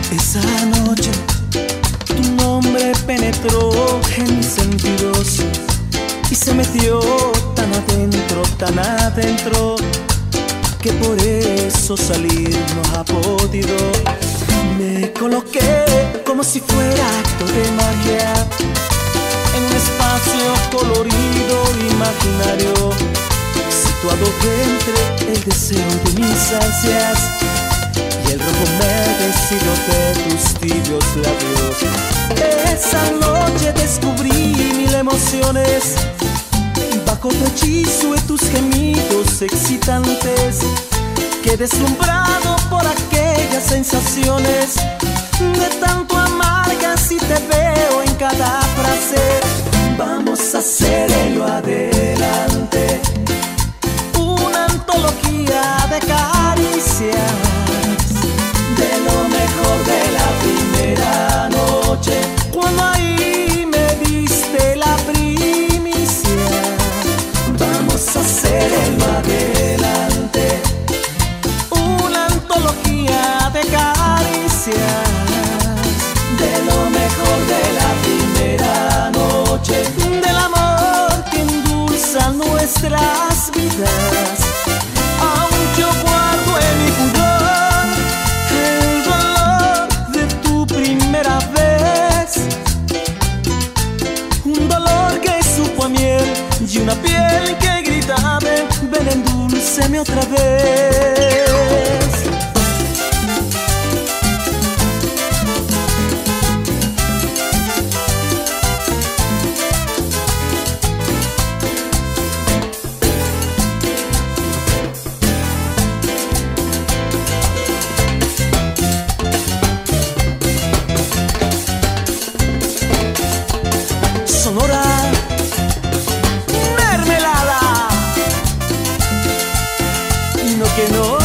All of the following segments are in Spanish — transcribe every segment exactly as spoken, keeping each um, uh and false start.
Esa noche tu nombre penetró en mis sentidos y se metió tan adentro, tan adentro, que por eso salir no ha podido. Me coloqué como si fuera acto de magia en un espacio colorido, imaginario, situado entre el deseo de mis ansias y el rojo humedecido de tus tibios labios. Esa noche descubrí mil emociones bajo tu hechizo y tus gemidos excitantes. Quedé deslumbrado por aquellas sensaciones de tanto amargas y te veo en cada frase. Vamos a hacer ello adelante, una antología de caricias, de lo mejor de la primera noche, cuando ahí me diste la primicia. Vamos a hacer ello adelante, una antología de caricias, de lo mejor de la primera noche, del amor que endulza nuestras vidas. Aún yo guardo en mi pudor el dolor de tu primera vez, un dolor que supo a miel y una piel que gritaba: ven, endúlceme otra vez. Sonora mermelada, no que no.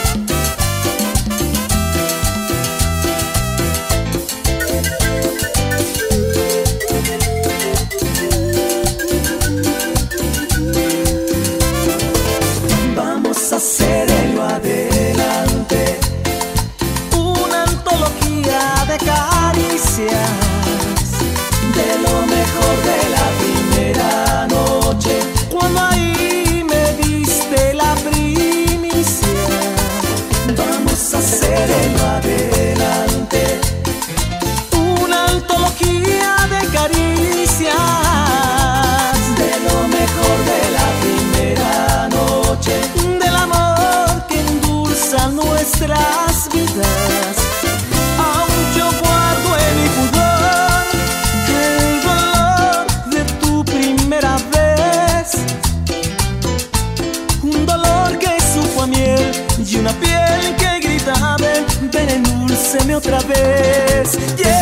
Vamos a hacer ello adelante, una antología de caricias, de lo mejor de la primera noche, cuando ahí me diste la primicia. Vamos a hacer ello adelante, una antología de caricias, de lo mejor de la primera noche, del amor que endulza nuestras vidas. Aún yo guardo en mi pudor el dolor de tu primera vez, un dolor que supo a miel y una piel que gritaba: ven, endúlceme otra vez. Yeah.